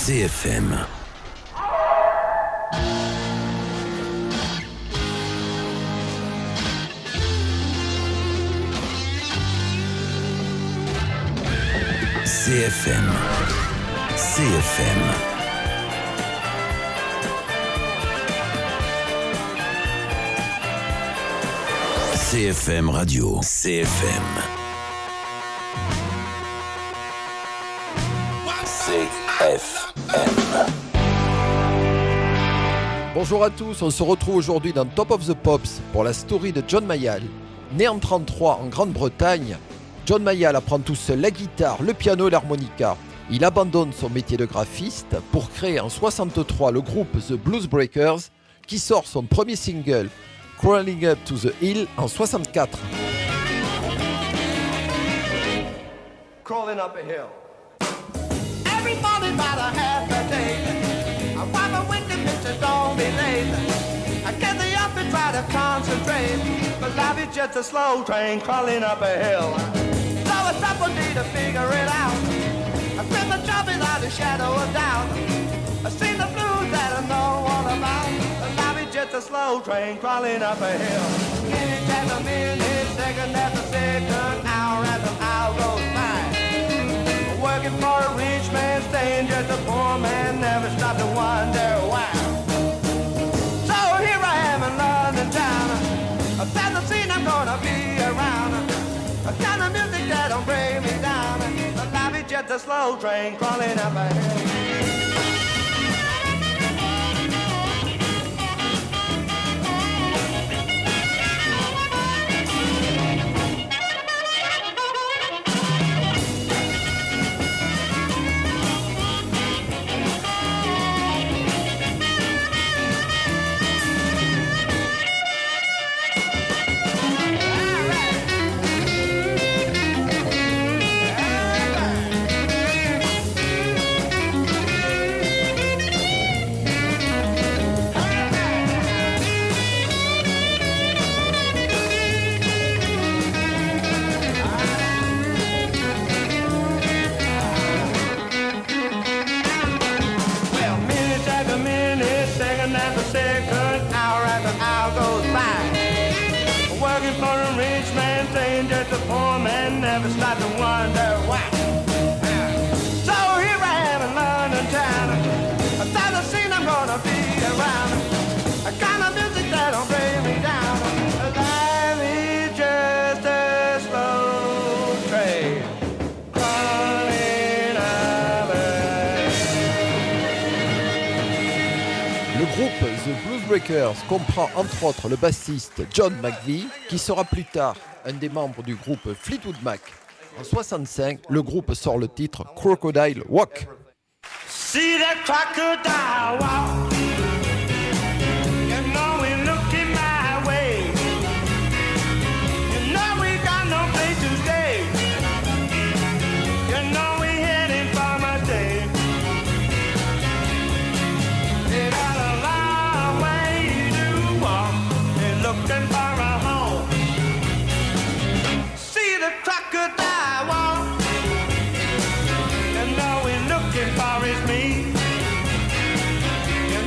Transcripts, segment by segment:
CFM. CFM. CFM. CFM Radio. CFM. CFM. Bonjour à tous, on se retrouve aujourd'hui dans Top of the Pops pour la story de John Mayall. Né en 1933 en Grande-Bretagne, John Mayall apprend tout seul la guitare, le piano et l'harmonica. Il abandonne son métier de graphiste pour créer en 1963 le groupe The Blues Breakers qui sort son premier single Crawling Up to the Hill en 1964. Crawling up a hill. Every morning about a half a day, I wipe my window, Mr. Don't be late. I get the up and try to concentrate, but life is just a slow train crawling up a hill. So I stop one day to figure it out. I quit my job without a shadow of doubt. I seen the blues that I know all about. Life is just a slow train crawling up a hill. Minute after minute, second after second, hour after hour goes by. Working for a rich man, staying just a poor man, never stop to wonder why. So here I am in London town. That's the scene I'm gonna be around. A kind of music that don't bring me down. But life is just a slow train crawling up a hill. The poor man never stopped to wonder why. So here I am in London town. That's the scene I'm gonna be around. A kind of music that don't bring me down. Life is just a slow train crawling up a hill. Le groupe The Blues Breakers comprend entre autres le bassiste John McVie qui sera plus tard un des membres du groupe Fleetwood Mac. En 1965, le groupe sort le titre Crocodile Walk. See that crocodile walk. You know he looking my way. You know we got no place to stay. You know we heading for my day. We got a long way to walk. We're looking for a home. The crocodile walk, and all we're looking for is me. You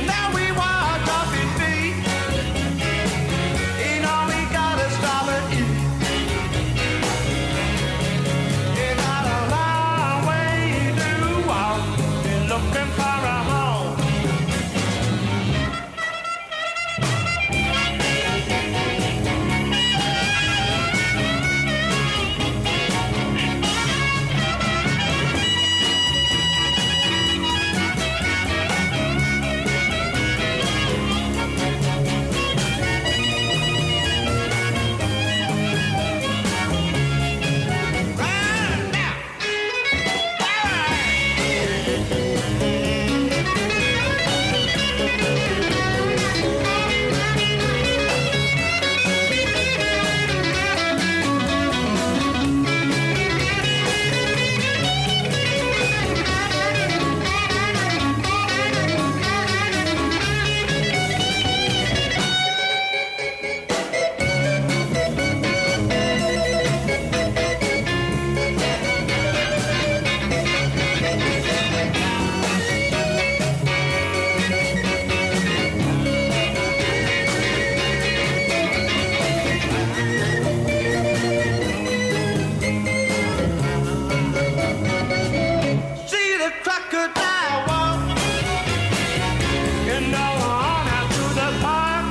crocodile walk, and on out to the park,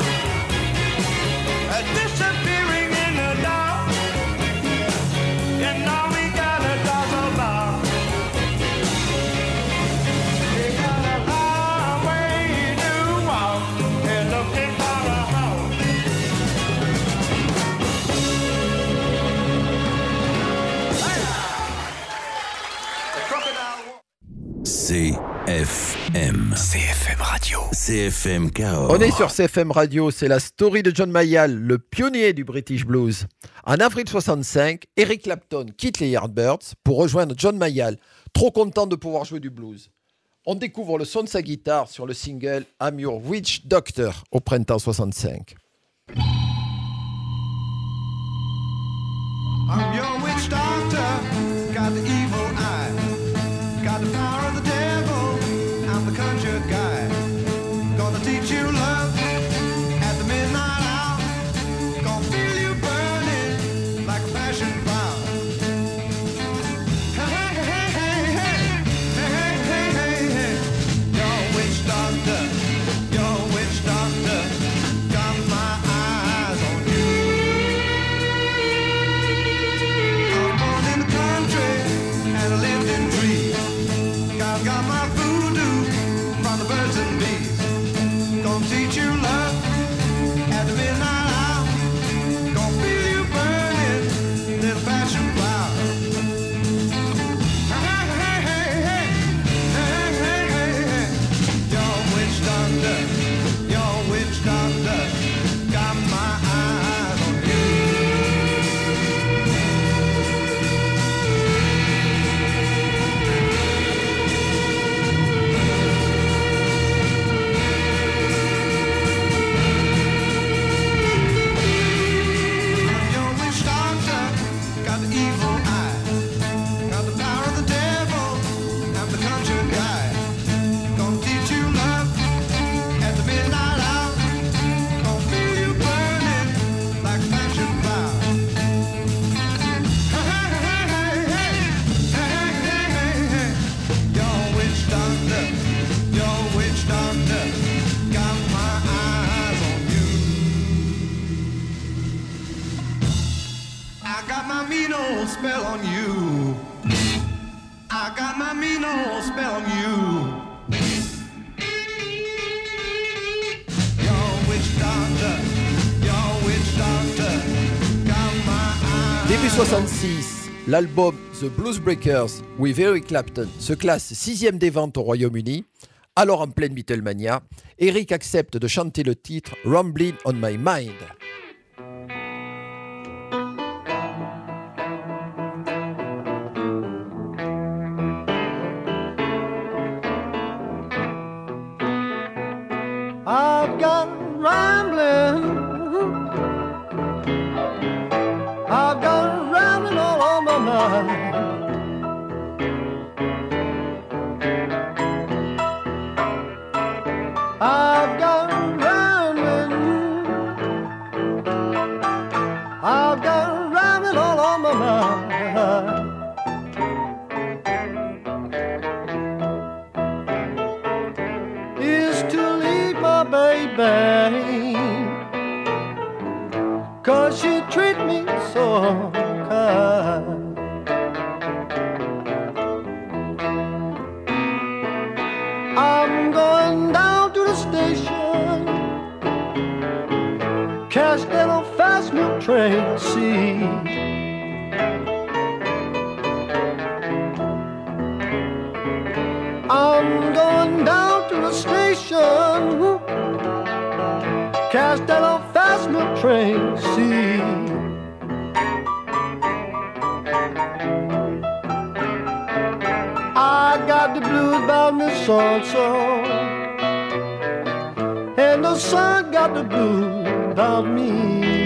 disappearing in the dark, and all we got a dozen bar. We got a long way to walk, and looking for a home. The crocodile walk. CFM. CFM Radio. CFM Cahors. On est sur CFM Radio, c'est la story de John Mayall, le pionnier du British Blues. En avril 65, Eric Clapton quitte les Yardbirds pour rejoindre John Mayall, trop content de pouvoir jouer du blues. On découvre le son de sa guitare sur le single I'm Your Witch Doctor au printemps 65. I'm your witch doctor, got the evil eye, got the power of the devil, I'm the conjure guy. Gonna teach you love at the midnight hour, gonna feel you burning like a passion flower. Hey, hey, hey, hey, hey, hey, hey, hey, hey, your witch doctor, got my eyes on you. I was born in the country and I lived in trees. Got my voodoo from the birds and bees. Gonna teach you love at the midnight hour. Gonna feel you burning, little passion flower. Hey, hey, hey, hey, hey, hey, hey, hey. Your witch doctor, got my eyes on you. I'm your witch doctor, got the evil eye, got the power of the devil, I'm the conjure guy. Gonna teach you love at the midnight hour, gonna feel you burning like a passion flower. Hey, hey, hey, hey, hey, hey, hey, hey, your witch doctor, got my eyes on you. I got my mean old spell on you. I got my mean old spell on you. Your witch doctor, got my eyes. Début 66, l'album The Blues Breakers with Eric Clapton se classe 6e des ventes au Royaume-Uni. Alors en pleine Beatlemania, Eric accepte de chanter le titre Ramblin' on My Mind. I've got rambling. I've got rambling all on my mind. I've got rambling. I've got rambling all on my mind. Is to leave my baby, 'cause she treat me so kind. I'm going down to the station, catch that old fast milk train, see. I'm going down to the station, catch that old fast milk train, see. I got the blues about me so-and-so, and the sun got the blues about me.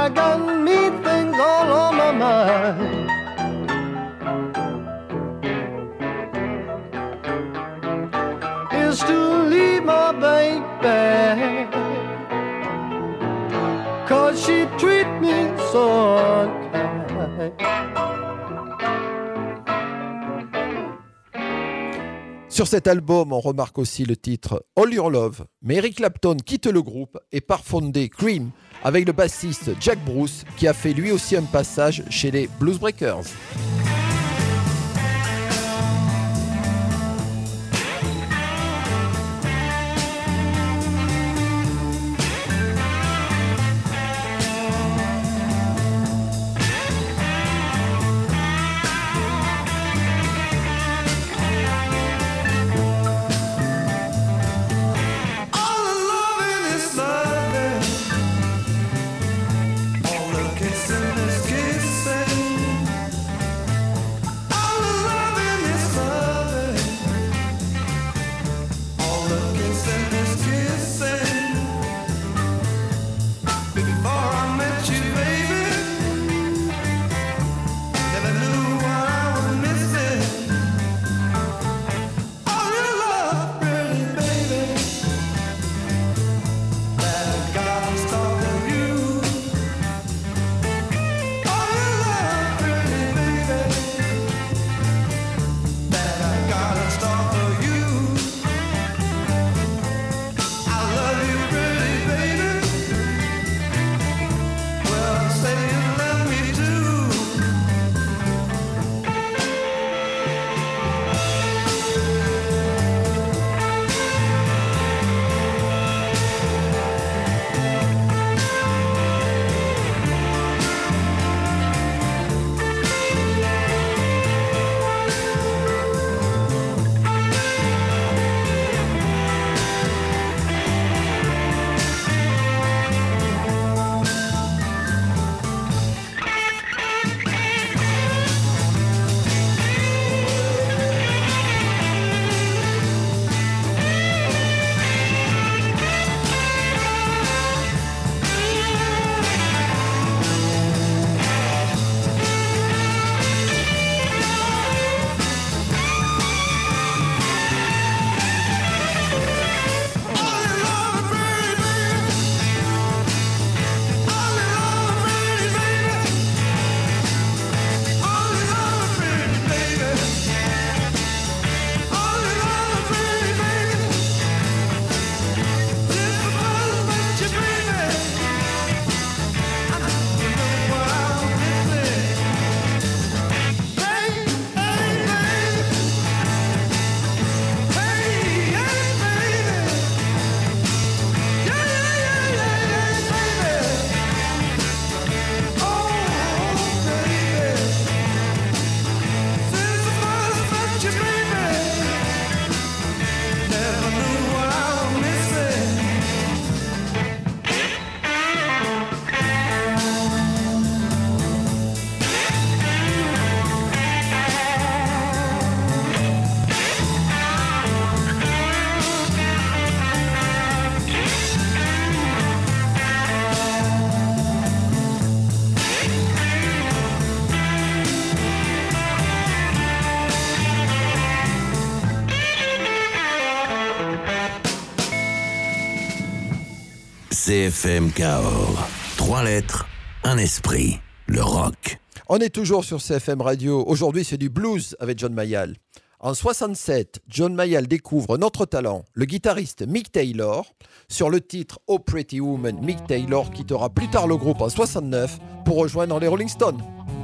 I got me things all on my mind. Is to leave my baby, 'cause she treat me so unkind. Sur cet album, on remarque aussi le titre All Your Love, mais Eric Clapton quitte le groupe et part fonder Cream avec le bassiste Jack Bruce qui a fait lui aussi un passage chez les Blues Breakers. CFM Cahors. 3 lettres, un esprit, le rock. On est toujours sur CFM Radio. Aujourd'hui, c'est du blues avec John Mayall. En 67, John Mayall découvre notre talent, le guitariste Mick Taylor. Sur le titre Oh Pretty Woman, Mick Taylor quittera plus tard le groupe en 69 pour rejoindre les Rolling Stones.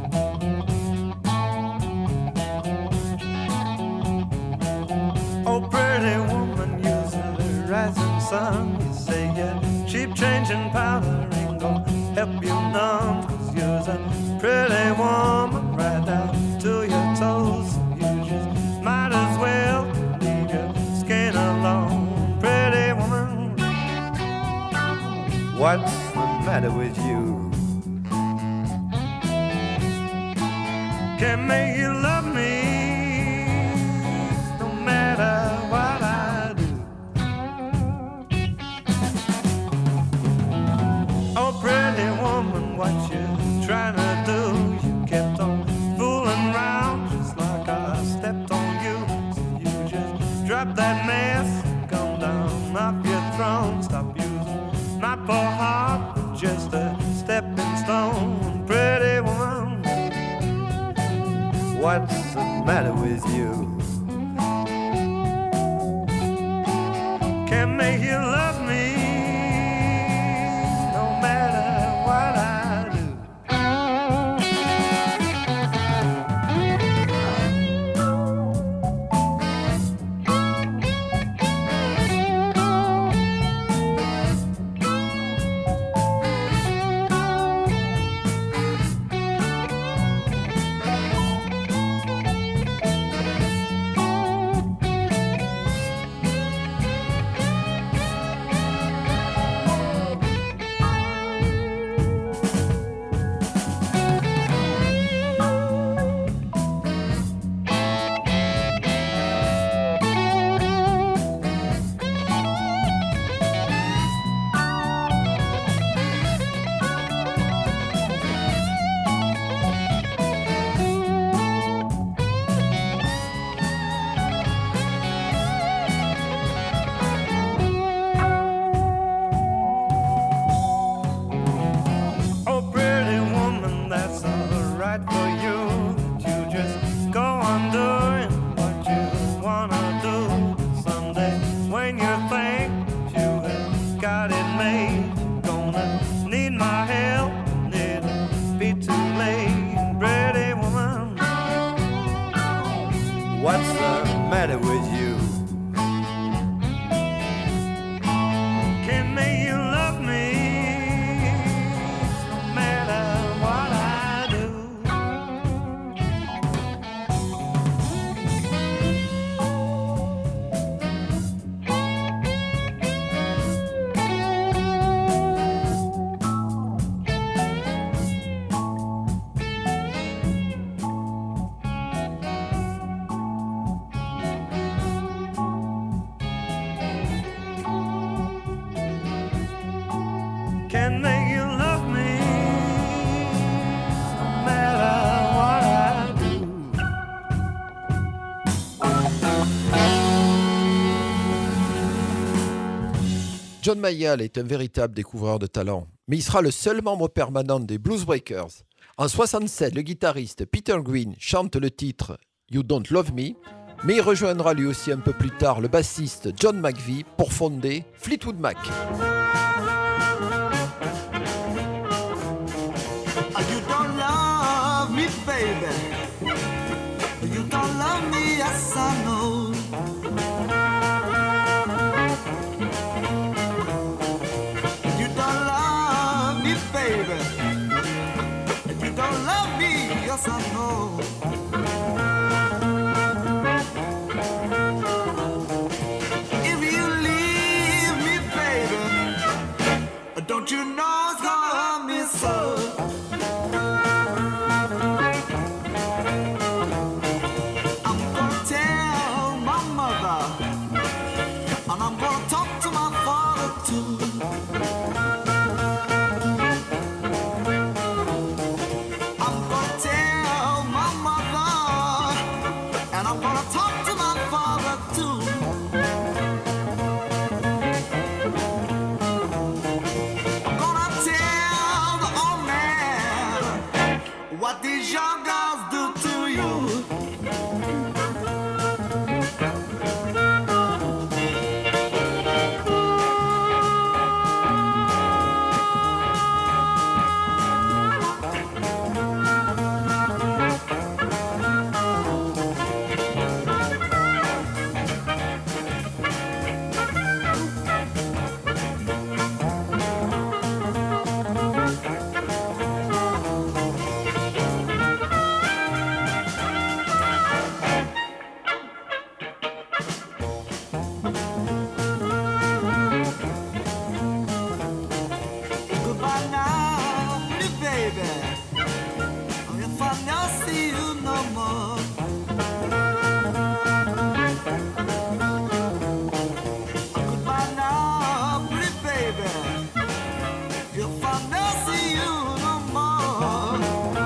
Oh pretty woman, using the rising sun. You say yeah, cheap change and powder ain't gonna help you none. 'Cause you're a pretty woman right down to your toes. You just might as well leave your skin alone. Pretty woman, what's the matter with you? Can't make you love me no matter what I do. Oh pretty woman, what's heart was just a stepping stone. Pretty woman, what's the matter with you? Can't make you love me no matter what I do. What's the matter with you? Can't make you love me no matter what I do. Can't make you love me no matter what I do. John Mayall est un véritable découvreur de talent, mais il sera le seul membre permanent des Blues Breakers. En 1967, le guitariste Peter Green chante le titre You Don't Love Me, mais il rejoindra lui aussi un peu plus tard le bassiste John McVie pour fonder Fleetwood Mac. You don't love me, baby. You don't love me, yes I know. You don't love me, baby. You don't love me, yes I know. If you leave me, baby, don't you know it's gonna hurt me so? And I'm gonna talk to my father too. I'm gonna tell my mother, and I'm gonna talk to my father too. I'm gonna tell the old man what these young girls do to you. Goodbye now, pretty baby. If I never see you no more. Goodbye now, pretty baby. If I never see you no more.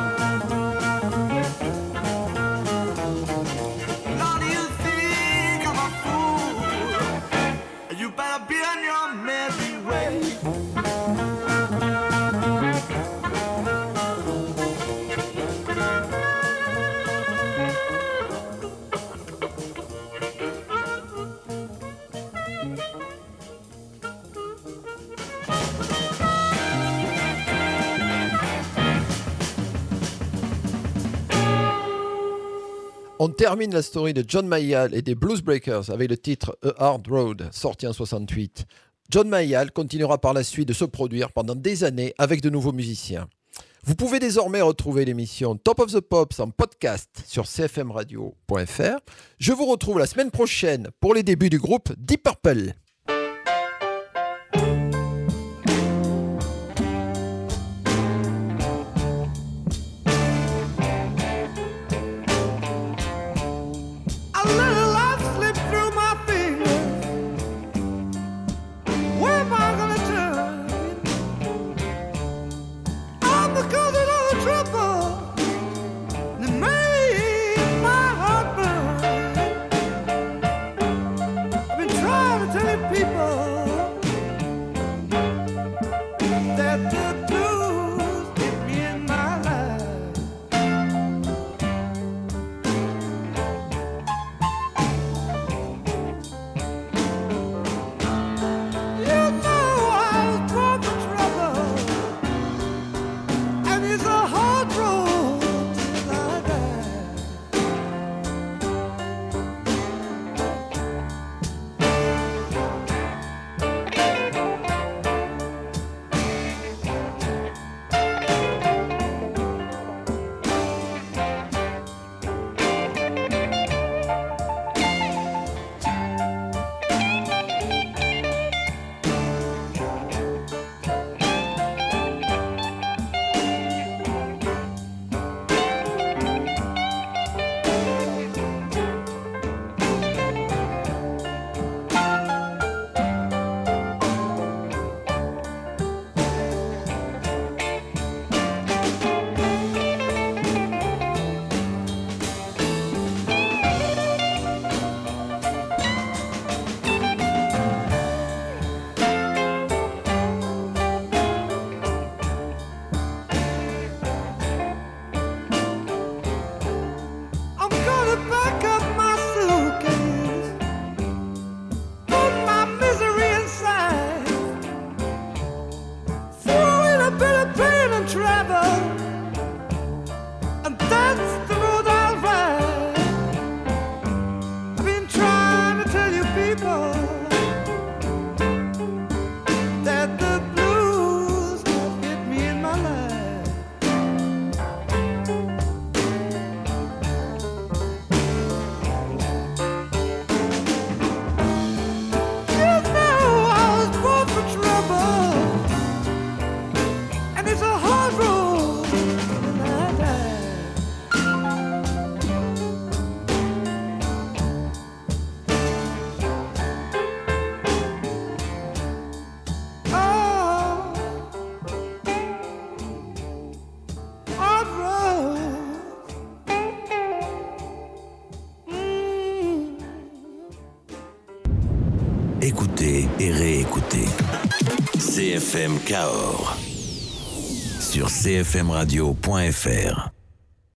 Lord, you think I'm a fool? You better be on your merry way. On termine la story de John Mayall et des Blues Breakers avec le titre A Hard Road, sorti en 68. John Mayall continuera par la suite de se produire pendant des années avec de nouveaux musiciens. Vous pouvez désormais retrouver l'émission Top of the Pops en podcast sur cfmradio.fr. Je vous retrouve la semaine prochaine pour les débuts du groupe Deep Purple. Écoutez et réécoutez CFM Cahors sur cfmradio.fr.